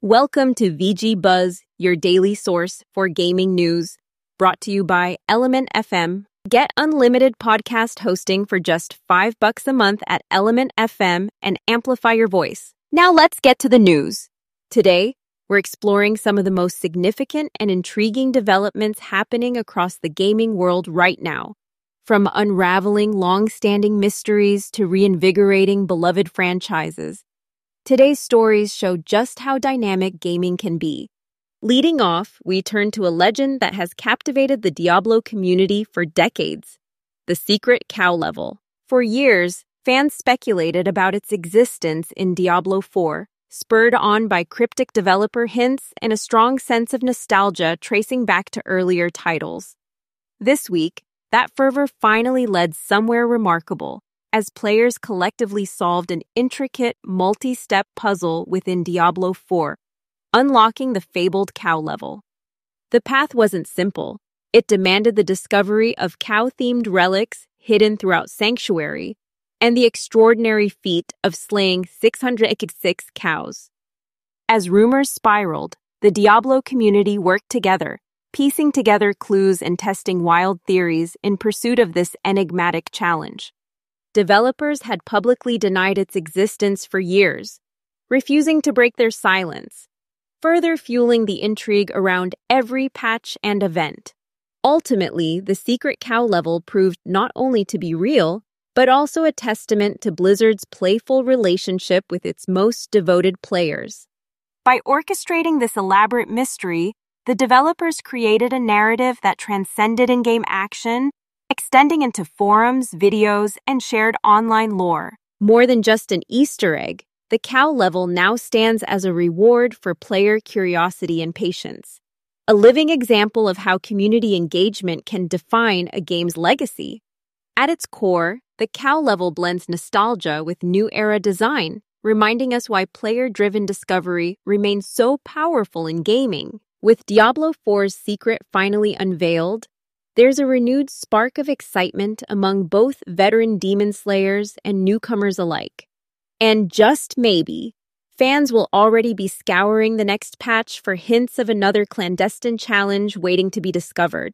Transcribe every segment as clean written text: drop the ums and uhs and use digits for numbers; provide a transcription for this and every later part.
Welcome to VG Buzz, your daily source for gaming news, brought to you by Element FM. Get unlimited podcast hosting for just $5 a month at Element FM and amplify your voice. Now let's get to the news. Today, we're exploring some of the most significant and intriguing developments happening across the gaming world right now. From unraveling long-standing mysteries to reinvigorating beloved franchises, today's stories show just how dynamic gaming can be. Leading off, we turn to a legend that has captivated the Diablo community for decades, the secret cow level. For years, fans speculated about its existence in Diablo 4, spurred on by cryptic developer hints and a strong sense of nostalgia tracing back to earlier titles. This week, that fervor finally led somewhere remarkable, as players collectively solved an intricate, multi-step puzzle within Diablo 4, unlocking the fabled cow level. The path wasn't simple. It demanded the discovery of cow-themed relics hidden throughout Sanctuary and the extraordinary feat of slaying 606 cows. As rumors spiraled, the Diablo community worked together, piecing together clues and testing wild theories in pursuit of this enigmatic challenge. Developers had publicly denied its existence for years, refusing to break their silence, further fueling the intrigue around every patch and event. Ultimately, the secret cow level proved not only to be real, but also a testament to Blizzard's playful relationship with its most devoted players. By orchestrating this elaborate mystery, the developers created a narrative that transcended in-game action, extending into forums, videos, and shared online lore. More than just an Easter egg, the cow level now stands as a reward for player curiosity and patience, a living example of how community engagement can define a game's legacy. At its core, the cow level blends nostalgia with new-era design, reminding us why player-driven discovery remains so powerful in gaming. With Diablo 4's secret finally unveiled, there's a renewed spark of excitement among both veteran demon slayers and newcomers alike. And just maybe, fans will already be scouring the next patch for hints of another clandestine challenge waiting to be discovered.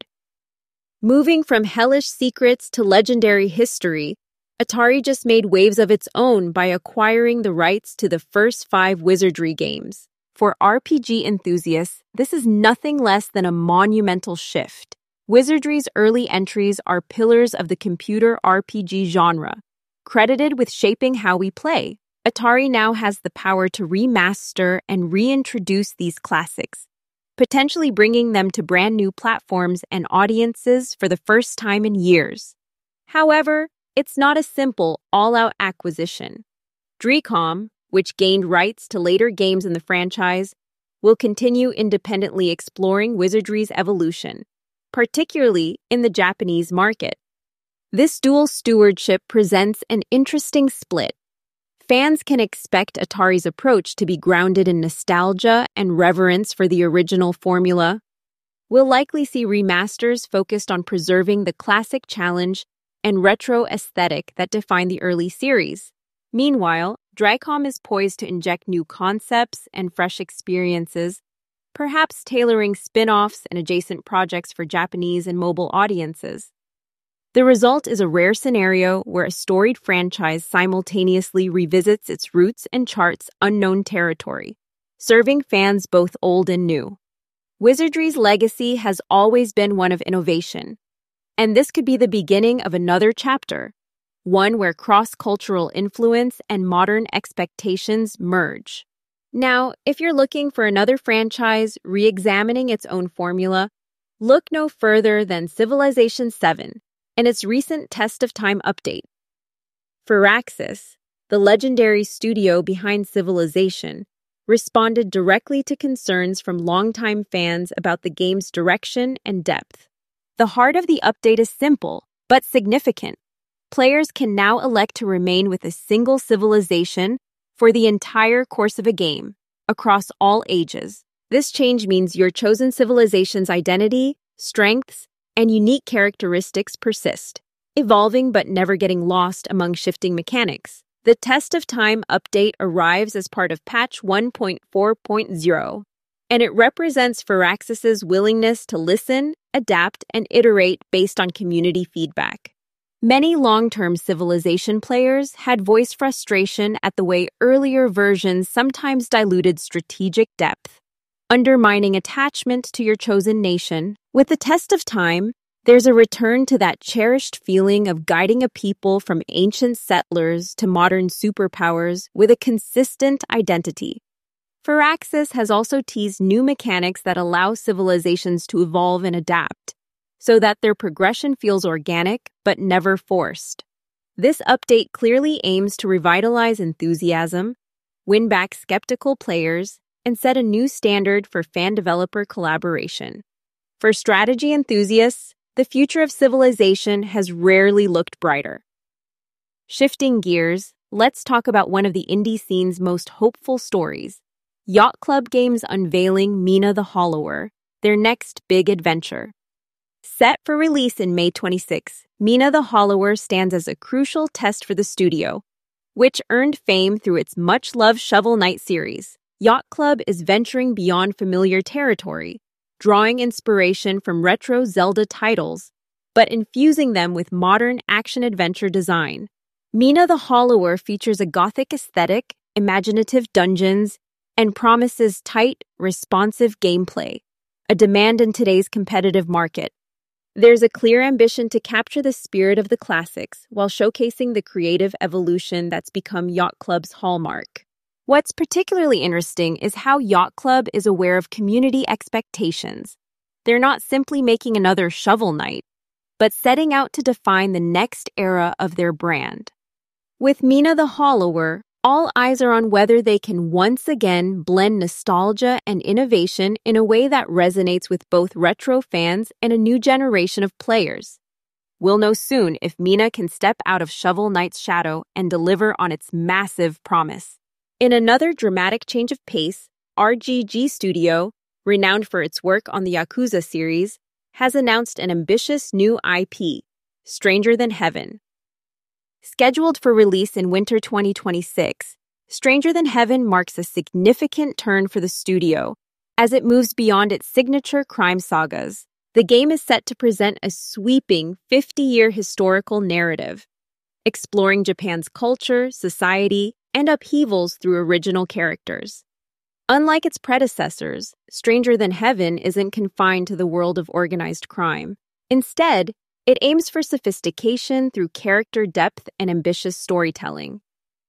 Moving from hellish secrets to legendary history, Atari just made waves of its own by acquiring the rights to the first 5 Wizardry games. For RPG enthusiasts, this is nothing less than a monumental shift. Wizardry's early entries are pillars of the computer RPG genre, credited with shaping how we play. Atari now has the power to remaster and reintroduce these classics, potentially bringing them to brand new platforms and audiences for the first time in years. However, it's not a simple, all-out acquisition. DreamCom, which gained rights to later games in the franchise, will continue independently exploring Wizardry's evolution, particularly in the Japanese market. This dual stewardship presents an interesting split. Fans can expect Atari's approach to be grounded in nostalgia and reverence for the original formula. We'll likely see remasters focused on preserving the classic challenge and retro aesthetic that define the early series. Meanwhile, DreamCom is poised to inject new concepts and fresh experiences, perhaps tailoring spin-offs and adjacent projects for Japanese and mobile audiences. The result is a rare scenario where a storied franchise simultaneously revisits its roots and charts unknown territory, serving fans both old and new. Wizardry's legacy has always been one of innovation, and this could be the beginning of another chapter, one where cross-cultural influence and modern expectations merge. Now, if you're looking for another franchise re-examining its own formula, look no further than Civilization VII and its recent Test of Time update. Firaxis, the legendary studio behind Civilization, responded directly to concerns from longtime fans about the game's direction and depth. The heart of the update is simple, but significant. Players can now elect to remain with a single civilization for the entire course of a game, across all ages. This change means your chosen civilization's identity, strengths, and unique characteristics persist, evolving but never getting lost among shifting mechanics. The Test of Time update arrives as part of patch 1.4.0, and it represents Firaxis's willingness to listen, adapt, and iterate based on community feedback. Many long-term Civilization players had voiced frustration at the way earlier versions sometimes diluted strategic depth, undermining attachment to your chosen nation. With the Test of Time, there's a return to that cherished feeling of guiding a people from ancient settlers to modern superpowers with a consistent identity. Firaxis has also teased new mechanics that allow civilizations to evolve and adapt, so that their progression feels organic but never forced. This update clearly aims to revitalize enthusiasm, win back skeptical players, and set a new standard for fan-developer collaboration. For strategy enthusiasts, the future of Civilization has rarely looked brighter. Shifting gears, let's talk about one of the indie scene's most hopeful stories, Yacht Club Games unveiling Mina the Hollower, their next big adventure. Set for release in May 26, Mina the Hollower stands as a crucial test for the studio, which earned fame through its much-loved Shovel Knight series. Yacht Club is venturing beyond familiar territory, drawing inspiration from retro Zelda titles, but infusing them with modern action-adventure design. Mina the Hollower features a gothic aesthetic, imaginative dungeons, and promises tight, responsive gameplay, a demand in today's competitive market. There's a clear ambition to capture the spirit of the classics while showcasing the creative evolution that's become Yacht Club's hallmark. What's particularly interesting is how Yacht Club is aware of community expectations. They're not simply making another Shovel Knight, but setting out to define the next era of their brand. With Mina the Hollower, all eyes are on whether they can once again blend nostalgia and innovation in a way that resonates with both retro fans and a new generation of players. We'll know soon if Mina can step out of Shovel Knight's shadow and deliver on its massive promise. In another dramatic change of pace, RGG Studio, renowned for its work on the Yakuza series, has announced an ambitious new IP, Stranger Than Heaven. Scheduled for release in winter 2026, Stranger Than Heaven marks a significant turn for the studio as it moves beyond its signature crime sagas. The game is set to present a sweeping 50-year historical narrative, exploring Japan's culture, society, and upheavals through original characters. Unlike its predecessors, Stranger Than Heaven isn't confined to the world of organized crime. Instead, it aims for sophistication through character depth and ambitious storytelling.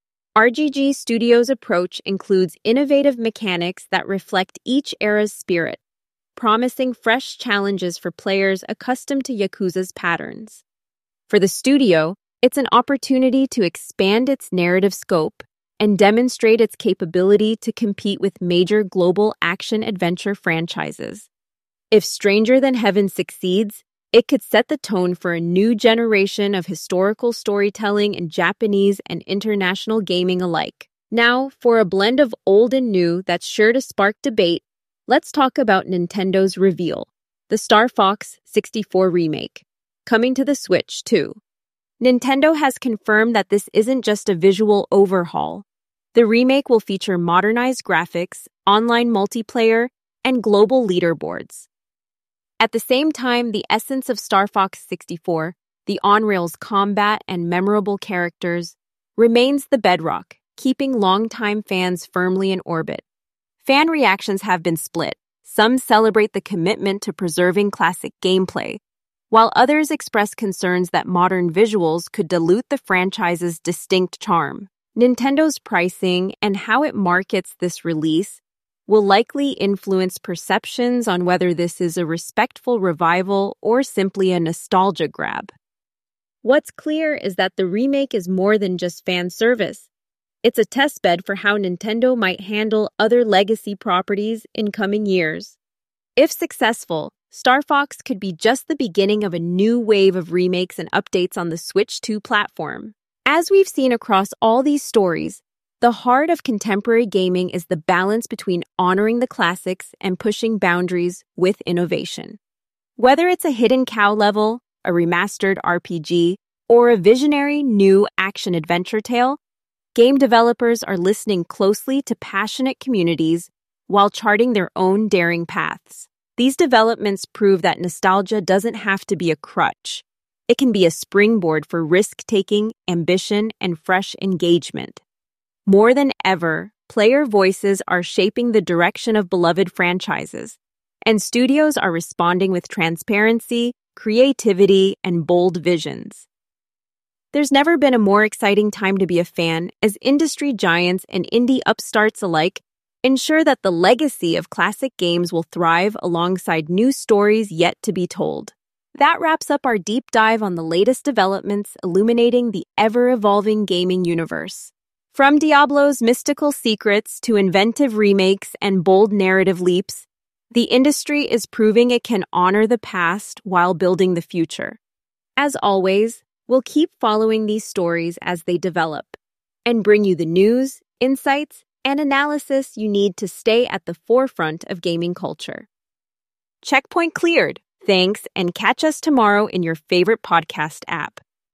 RGG Studios' approach includes innovative mechanics that reflect each era's spirit, promising fresh challenges for players accustomed to Yakuza's patterns. For the studio, it's an opportunity to expand its narrative scope and demonstrate its capability to compete with major global action-adventure franchises. If Stranger Than Heaven succeeds, it could set the tone for a new generation of historical storytelling in Japanese and international gaming alike. Now, for a blend of old and new that's sure to spark debate, let's talk about Nintendo's reveal, the Star Fox 64 remake, coming to the Switch too. Nintendo has confirmed that this isn't just a visual overhaul. The remake will feature modernized graphics, online multiplayer, and global leaderboards. At the same time, the essence of Star Fox 64, the on-rails combat and memorable characters, remains the bedrock, keeping longtime fans firmly in orbit. Fan reactions have been split. Some celebrate the commitment to preserving classic gameplay, while others express concerns that modern visuals could dilute the franchise's distinct charm. Nintendo's pricing and how it markets this release will likely influence perceptions on whether this is a respectful revival or simply a nostalgia grab. What's clear is that the remake is more than just fan service. It's a testbed for how Nintendo might handle other legacy properties in coming years. If successful, Star Fox could be just the beginning of a new wave of remakes and updates on the Switch 2 platform. As we've seen across all these stories, the heart of contemporary gaming is the balance between honoring the classics and pushing boundaries with innovation. Whether it's a hidden cow level, a remastered RPG, or a visionary new action-adventure tale, game developers are listening closely to passionate communities while charting their own daring paths. These developments prove that nostalgia doesn't have to be a crutch. It can be a springboard for risk-taking, ambition, and fresh engagement. More than ever, player voices are shaping the direction of beloved franchises, and studios are responding with transparency, creativity, and bold visions. There's never been a more exciting time to be a fan as industry giants and indie upstarts alike ensure that the legacy of classic games will thrive alongside new stories yet to be told. That wraps up our deep dive on the latest developments illuminating the ever-evolving gaming universe. From Diablo's mystical secrets to inventive remakes and bold narrative leaps, the industry is proving it can honor the past while building the future. As always, we'll keep following these stories as they develop and bring you the news, insights, and analysis you need to stay at the forefront of gaming culture. Checkpoint cleared. Thanks, and catch us tomorrow in your favorite podcast app.